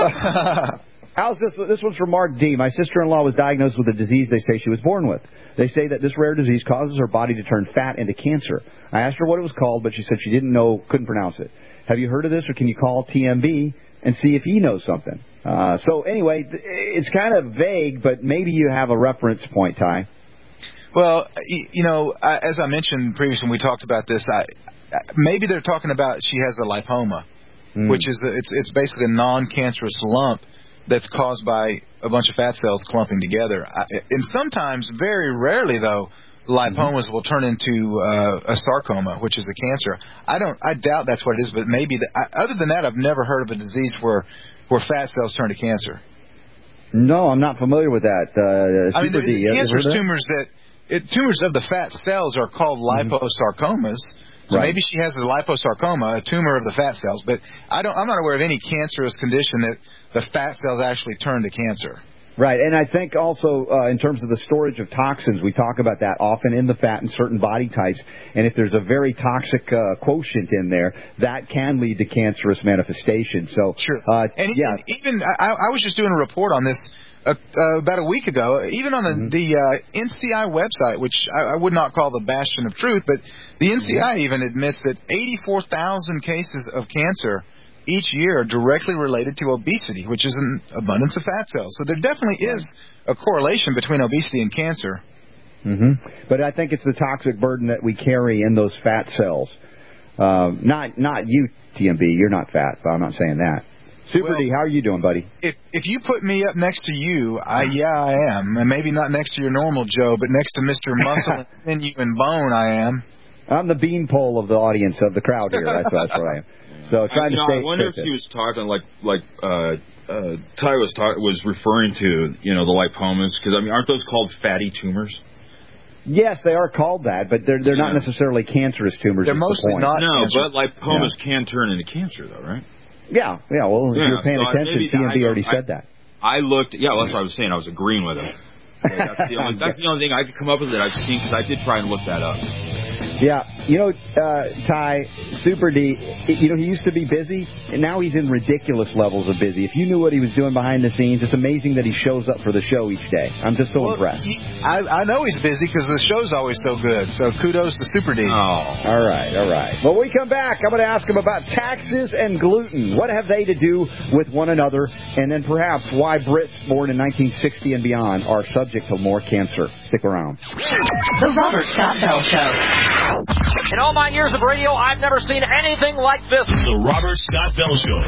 How's this? This one's from Mark D. My sister-in-law was diagnosed with a disease they say she was born with. They say that this rare disease causes her body to turn fat into cancer. I asked her what it was called, but she said she didn't know, couldn't pronounce it. Have you heard of this, or can you call T M B and see if he knows something? Uh, so anyway, it's kind of vague, but maybe you have a reference point, Ty. Well, you know, as I mentioned previously when we talked about this, I, maybe they're talking about she has a lipoma, mm. which is a, it's it's basically a non-cancerous lump that's caused by a bunch of fat cells clumping together. I, and sometimes, very rarely though, lipomas mm-hmm. will turn into uh, a sarcoma, which is a cancer. I don't. I doubt that's what it is, but maybe. The, I, other than that, I've never heard of a disease where where fat cells turn to cancer. No, I'm not familiar with that. Uh, I mean, Super D, cancerous tumors that it, tumors of the fat cells are called liposarcomas. So Right. maybe she has a liposarcoma, a tumor of the fat cells. But I don't, I'm not aware of any cancerous condition that the fat cells actually turn to cancer. Right, and I think also uh, in terms of the storage of toxins, we talk about that often in the fat in certain body types, and if there's a very toxic uh, quotient in there, that can lead to cancerous manifestations. So, sure. uh, and yeah. even, even I, I was just doing a report on this uh, uh, about a week ago, even on the, mm-hmm. the uh, N C I website, which I, I would not call the bastion of truth, but the N C I mm-hmm. even admits that eighty-four thousand cases of cancer each year are directly related to obesity, which is an abundance of fat cells. So there definitely is a correlation between obesity and cancer. Mm-hmm. But I think it's the toxic burden that we carry in those fat cells. Uh, not not you, T M B. You're not fat, but I'm not saying that. Super well, D, how are you doing, buddy? If if you put me up next to you, I yeah, I am. And maybe not next to your normal Joe, but next to Mister Muscle and Sinew and Bone, I am. I'm the beanpole of the audience, of the crowd here. That's, that's what I am. So trying I, to know, stay. I wonder if he was talking like like uh, uh, Ty was talk, was referring to, you know, the lipomas, because I mean, aren't those called fatty tumors? Yes, they are called that, but they're they're yeah. not necessarily cancerous tumors. They're mostly the not. No, cancer. but lipomas yeah. can turn into cancer, though, right? Yeah, yeah. Well, if yeah, you're paying so attention, maybe, T M B already I, said that. I looked. Yeah, well, that's what I was saying. I was agreeing with him. That's the, only, that's the only thing I could come up with that I've seen, because I did try and look that up. Yeah, you know, uh, Ty, Super D, you know, he used to be busy, and now he's in ridiculous levels of busy. If you knew what he was doing behind the scenes, it's amazing that he shows up for the show each day. I'm just so well, impressed. He, I, I know he's busy because the show's always so good, so kudos to Super D. Oh. All right, all right. When we come back, I'm going to ask him about taxes and gluten. What have they to do with one another? And then perhaps why Brits born in nineteen sixty and beyond are subject to more cancer. Stick around. The Robert Scott Bell Show. In all my years of radio, I've never seen anything like this. The Robert Scott Bell Show.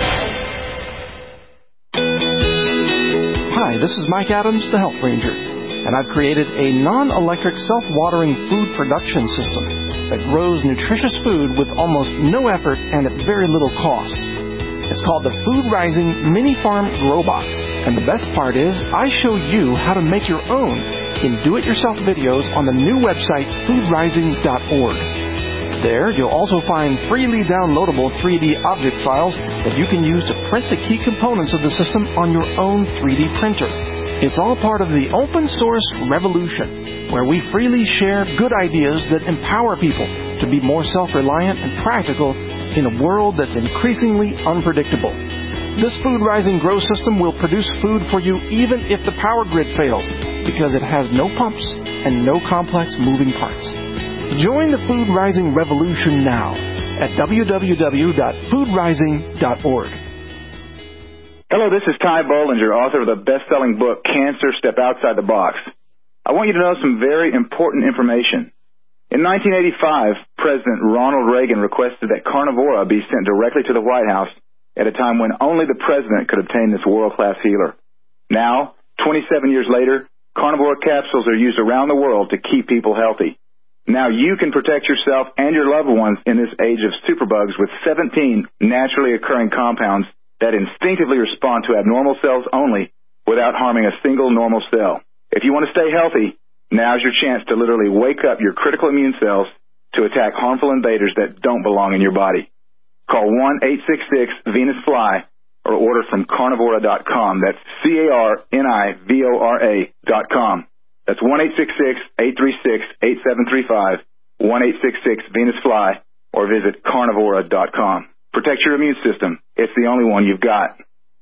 Hi, this is Mike Adams, the Health Ranger, and I've created a non-electric self-watering food production system that grows nutritious food with almost no effort and at very little cost. It's called the Food Rising Mini Farm Grow Box, and the best part is I show you how to make your own in do-it-yourself videos on the new website food rising dot org. There, you'll also find freely downloadable three D object files that you can use to print the key components of the system on your own three D printer. It's all part of the open source revolution, where we freely share good ideas that empower people to be more self-reliant and practical in a world that's increasingly unpredictable. This Food Rising Grow system will produce food for you even if the power grid fails, because it has no pumps and no complex moving parts. Join the Food Rising revolution now at w w w dot food rising dot org. Hello, this is Ty Bollinger, author of the best-selling book, Cancer, Step Outside the Box. I want you to know some very important information. In nineteen eighty-five, President Ronald Reagan requested that Carnivora be sent directly to the White House at a time when only the president could obtain this world-class healer. Now, twenty-seven years later, Carnivora capsules are used around the world to keep people healthy. Now you can protect yourself and your loved ones in this age of superbugs with seventeen naturally occurring compounds that instinctively respond to abnormal cells only without harming a single normal cell. If you want to stay healthy, now's your chance to literally wake up your critical immune cells to attack harmful invaders that don't belong in your body. Call one eight six six Venus Fly or order from carnivora dot com. That's C A R N I V O R A dot com. That's one eight six six, eight three six, eight seven three five, one eight six six Venus Fly, or visit carnivora dot com. Protect your immune system. It's the only one you've got.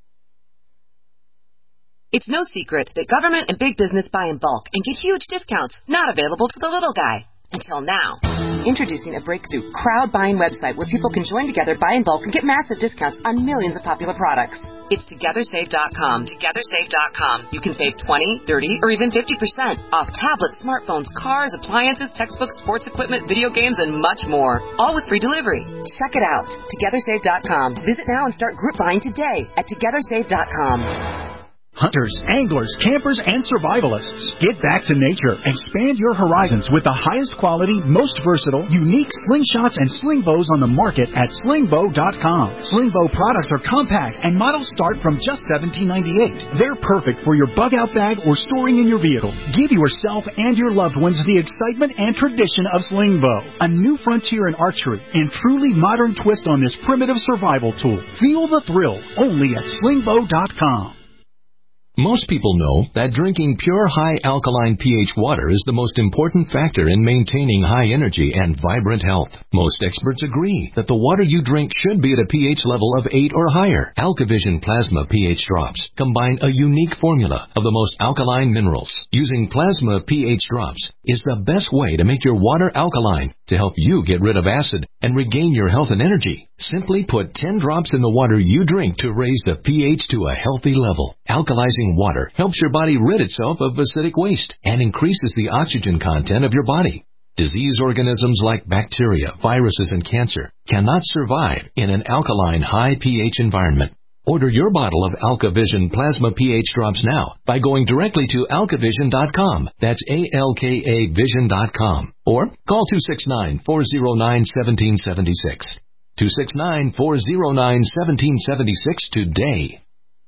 It's no secret that government and big business buy in bulk and get huge discounts not available to the little guy. Until now. Introducing a breakthrough crowd buying website where people can join together, buy in bulk, and get massive discounts on millions of popular products. It's together save dot com. together save dot com. You can save twenty, thirty, or even fifty percent off tablets, smartphones, cars, appliances, textbooks, sports equipment, video games, and much more. All with free delivery. Check it out. together save dot com. Visit now and start group buying today at together save dot com. Hunters, anglers, campers, and survivalists. Get back to nature. Expand your horizons with the highest quality, most versatile, unique slingshots and sling bows on the market at sling bow dot com. Sling bow products are compact and models start from just seventeen ninety-eight. They're perfect for your bug-out bag or storing in your vehicle. Give yourself and your loved ones the excitement and tradition of sling bow. A new frontier in archery and truly modern twist on this primitive survival tool. Feel the thrill only at sling bow dot com. Most people know that drinking pure high alkaline pH water is the most important factor in maintaining high energy and vibrant health. Most experts agree that the water you drink should be at a pH level of eight or higher. AlkaVision Plasma pH drops combine a unique formula of the most alkaline minerals. Using Plasma pH drops is the best way to make your water alkaline to help you get rid of acid and regain your health and energy. Simply put ten drops in the water you drink to raise the pH to a healthy level. Alkalizing water helps your body rid itself of acidic waste and increases the oxygen content of your body. Disease organisms like bacteria, viruses, and cancer cannot survive in an alkaline high pH environment. Order your bottle of AlkaVision Plasma pH drops now by going directly to alka vision dot com. That's A L K A vision dot com. Or call two six nine, four zero nine, one seven seven six. two six nine, four zero nine, one seven seven six today.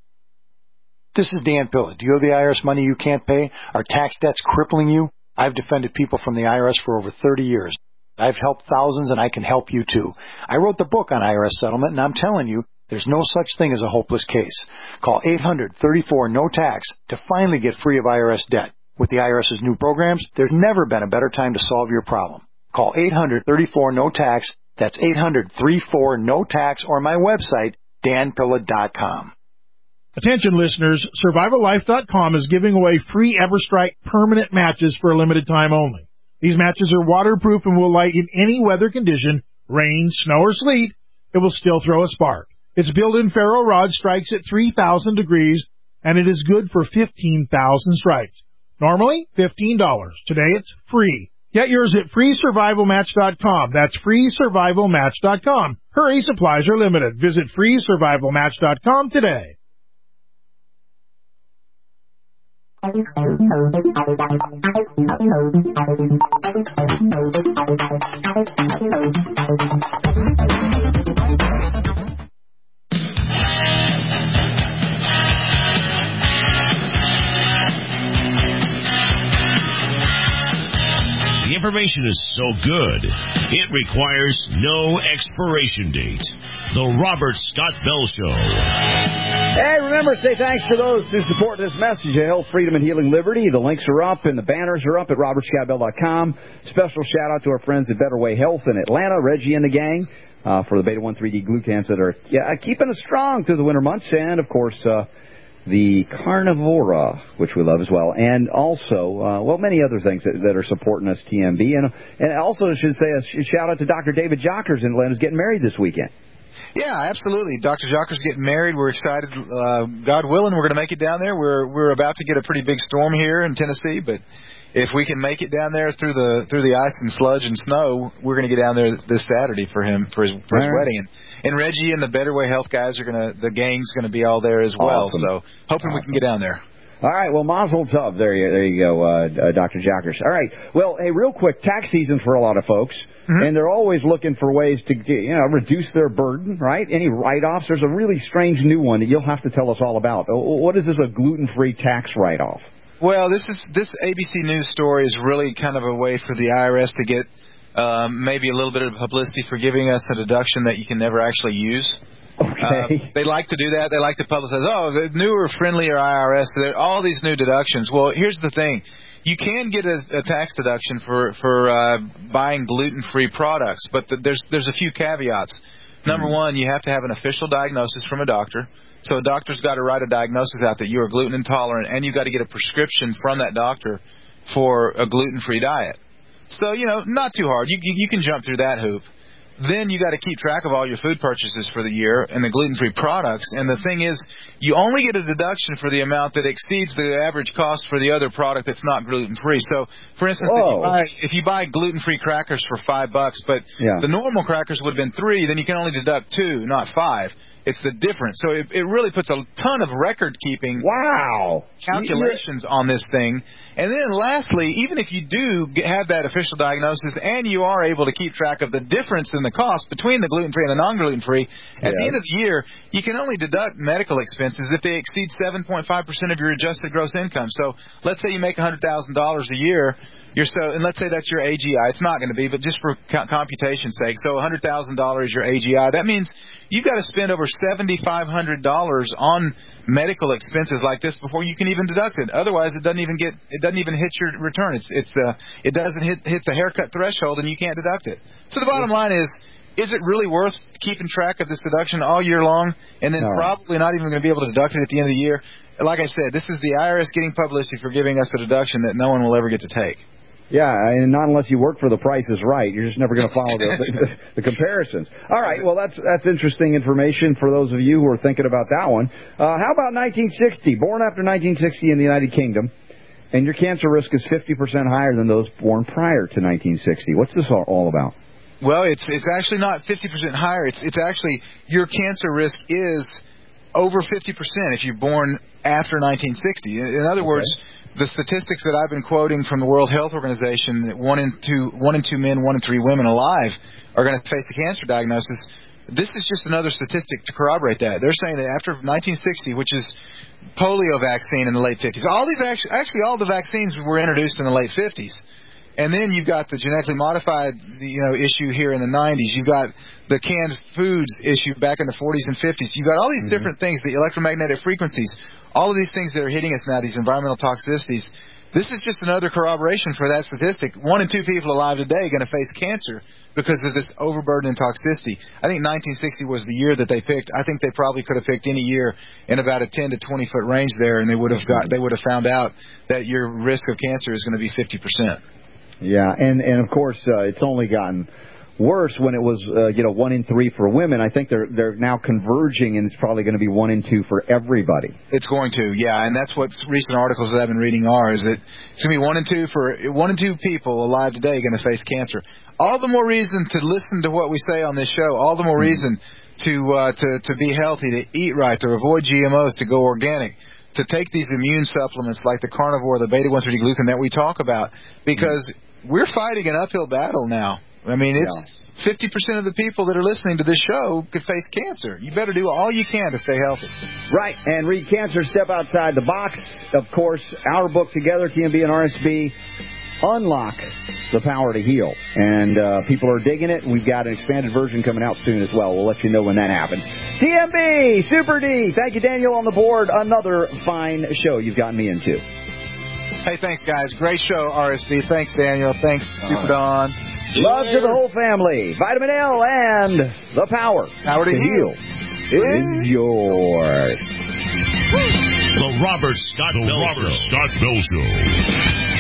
This is Dan Pilla. Do you owe the I R S money you can't pay? Are tax debts crippling you? I've defended people from the I R S for over thirty years. I've helped thousands, and I can help you too. I wrote the book on I R S settlement, and I'm telling you, there's no such thing as a hopeless case. Call eight hundred, thirty-four, no tax to finally get free of I R S debt. With the IRS's new programs, there's never been a better time to solve your problem. Call eight hundred, thirty-four, no tax. That's eight hundred, thirty-four, no tax, or my website, dan pilla dot com. Attention listeners, survival life dot com is giving away free EverStrike permanent matches for a limited time only. These matches are waterproof and will light in any weather condition, rain, snow, or sleet. It will still throw a spark. Its built-in ferro rod strikes at three thousand degrees, and it is good for fifteen thousand strikes. Normally, fifteen dollars. Today, it's free. Get yours at free survival match dot com. That's free survival match dot com. Hurry, supplies are limited. Visit free survival match dot com today. The information is so good, it requires no expiration date. The Robert Scott Bell Show. Hey, remember, say thanks to those who support this message of health, freedom, and healing liberty. The links are up and the banners are up at robert scott bell dot com. Special shout out to our friends at Better Way Health in Atlanta, Reggie and the gang, uh, for the beta one three D glucans that are yeah, keeping us strong through the winter months. And, of course, uh, the Carnivora, which we love as well, and also, uh, well, many other things that, that are supporting us, T M B. And, and also, I should say a shout out to Doctor David Jockers in Atlanta, who's getting married this weekend. Yeah, absolutely. Doctor Jockers getting married. We're excited. Uh, God willing, we're going to make it down there. We're we're about to get a pretty big storm here in Tennessee, but if we can make it down there through the through the ice and sludge and snow, we're going to get down there this Saturday for him for his for his All right. wedding. And, and Reggie and the Better Way Health guys are going to the gang's going to be all there as well. Awesome. So hoping awesome. we can get down there. All right, well, Mazel Tov. There you, there you go, uh, uh, Doctor Jockers. All right, well, hey, real quick, tax season for a lot of folks, mm-hmm. and they're always looking for ways to, you know, reduce their burden, right? Any write-offs? There's a really strange new one that you'll have to tell us all about. What is this, a gluten-free tax write-off? Well, this is this A B C News story is really kind of a way for the I R S to get um, maybe a little bit of publicity for giving us a deduction that you can never actually use. Okay. Uh, they like to do that. They like to publicize, oh, the newer, friendlier I R S, all these new deductions. Well, here's the thing. You can get a, a tax deduction for, for uh, buying gluten-free products, but the, there's there's a few caveats. Number mm-hmm. one, you have to have an official diagnosis from a doctor. So a doctor's got to write a diagnosis out that you are gluten intolerant, and you've got to get a prescription from that doctor for a gluten-free diet. So, you know, not too hard. You, you, you can jump through that hoop. Then you got to keep track of all your food purchases for the year and the gluten-free products. And the thing is, you only get a deduction for the amount that exceeds the average cost for the other product that's not gluten-free. So, for instance, if you, buy, if you buy gluten-free crackers for five bucks, but yeah. the normal crackers would have been three, then you can only deduct two, not five. It's the difference. So it, it really puts a ton of record-keeping wow calculations on this thing. And then lastly, even if you do get, have that official diagnosis and you are able to keep track of the difference in the cost between the gluten-free and the non-gluten-free, at yeah. the end of the year, you can only deduct medical expenses if they exceed seven point five percent of your adjusted gross income. So let's say you make one hundred thousand dollars a year. You're so, and let's say that's your A G I. It's not going to be, but just for computation's sake, so one hundred thousand dollars is your A G I. That means you've got to spend over seven thousand five hundred dollars on medical expenses like this before you can even deduct it. Otherwise, it doesn't even get, it doesn't even hit your return. It's, it's, uh, it doesn't hit hit the haircut threshold, and you can't deduct it. So the bottom line is, is it really worth keeping track of this deduction all year long, and then no. probably not even going to be able to deduct it at the end of the year? Like I said, this is the I R S getting publicity for giving us a deduction that no one will ever get to take. Yeah, and not unless you work for the Price is Right. You're just never going to follow the, the, the comparisons. All right, well, that's that's interesting information for those of you who are thinking about that one. Uh, how about nineteen sixty? Born after nineteen sixty in the United Kingdom, and your cancer risk is fifty percent higher than those born prior to nineteen sixty. What's this all about? Well, it's it's actually not fifty percent higher. It's it's actually your cancer risk is over fifty percent if you're born after nineteen sixty. In other okay. words, the statistics that I've been quoting from the World Health Organization, that one in two, one in two men, one in three women alive are going to face a cancer diagnosis. This is just another statistic to corroborate that. They're saying that after nineteen sixty, which is polio vaccine in the late fifties, all these actually, actually all the vaccines were introduced in the late fifties. And then you've got the genetically modified, you know, issue here in the nineties. You've got the canned foods issue back in the forties and fifties. You've got all these mm-hmm. different things, the electromagnetic frequencies, all of these things that are hitting us now, these environmental toxicities. This is just another corroboration for that statistic. One in two people alive today are going to face cancer because of this overburden and toxicity. I think nineteen sixty was the year that they picked. I think they probably could have picked any year in about a ten to twenty foot range there, and they would have got they would have found out that your risk of cancer is going to be fifty percent. Yeah, and, and of course, uh, it's only gotten worse when it was, uh, you know, one in three for women. I think they're they're now converging, and it's probably going to be one in two for everybody. It's going to, yeah, and that's what recent articles that I've been reading are, is that it's going to be one in two for one in two people alive today going to face cancer. All the more reason to listen to what we say on this show. All the more reason to uh, to to be healthy, to eat right, to avoid G M Os, to go organic, to take these immune supplements like the carnivore, the beta one thirty glucan that we talk about, because we're fighting an uphill battle now. I mean, it's fifty percent of the people that are listening to this show could face cancer. You better do all you can to stay healthy. Right, and read Cancer, Step Outside the Box. Of course, our book together, T M B and R S B, Unlock the Power to Heal. And uh, people are digging it. We've got an expanded version coming out soon as well. We'll let you know when that happens. T M B, Super D. Thank you, Daniel, on the board. Another fine show you've gotten me into. Hey, thanks, guys. Great show, R S B. Thanks, Daniel. Thanks, Super Don. Love to the whole family. Vitamin L and the power, power to, to heal, heal is yours. The Robert Scott the Bell Robert Show. Scott Bell Show.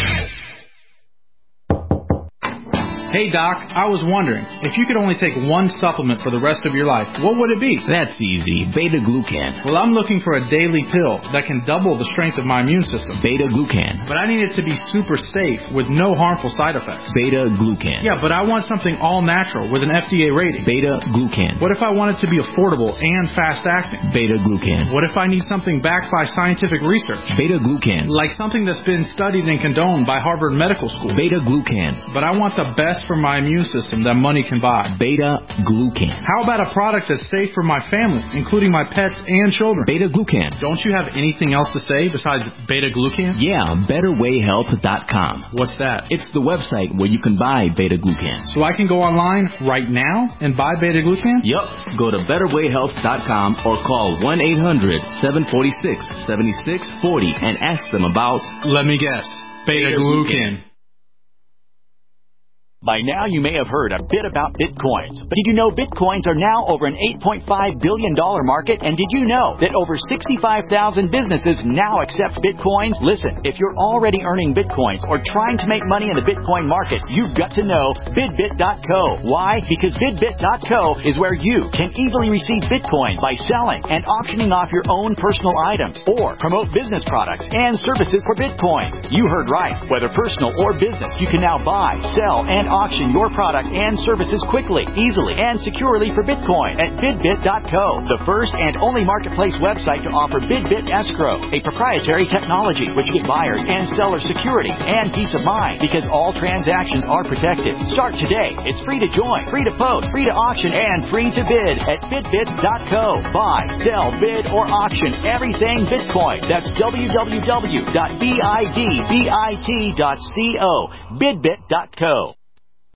Hey, Doc, I was wondering, if you could only take one supplement for the rest of your life, what would it be? That's easy. Beta-glucan. Well, I'm looking for a daily pill that can double the strength of my immune system. Beta-glucan. But I need it to be super safe with no harmful side effects. Beta-glucan. Yeah, but I want something all natural with an F D A rating. Beta-glucan. What if I want it to be affordable and fast-acting? Beta-glucan. What if I need something backed by scientific research? Beta-glucan. Like something that's been studied and condoned by Harvard Medical School. Beta-glucan. But I want the best for my immune system that money can buy. Beta-glucan. How about a product that's safe for my family, including my pets and children? Beta-glucan. Don't you have anything else to say besides beta-glucan? Yeah, better way health dot com. What's that? It's the website where you can buy beta-glucan. So I can go online right now and buy beta-glucan? Yep. Go to better way health dot com or call one eight hundred seven four six seven six four zero and ask them about... Let me guess. Beta-glucan. By now, you may have heard a bit about Bitcoins. But did you know Bitcoins are now over an eight point five billion dollars market? And did you know that over sixty-five thousand businesses now accept Bitcoins? Listen, if you're already earning Bitcoins or trying to make money in the Bitcoin market, you've got to know bidbit dot co. Why? Because bidbit dot co is where you can easily receive Bitcoin by selling and auctioning off your own personal items or promote business products and services for Bitcoins. You heard right. Whether personal or business, you can now buy, sell, and auction your product and services quickly, easily, and securely for Bitcoin at bidbit dot co, the first and only marketplace website to offer BidBit Escrow, a proprietary technology which gives buyers and sellers security and peace of mind because all transactions are protected. Start today. It's free to join, free to post, free to auction, and free to bid at bidbit dot co. Buy, sell, bid, or auction everything Bitcoin. That's w w w dot bidbit dot co. bidbit dot co.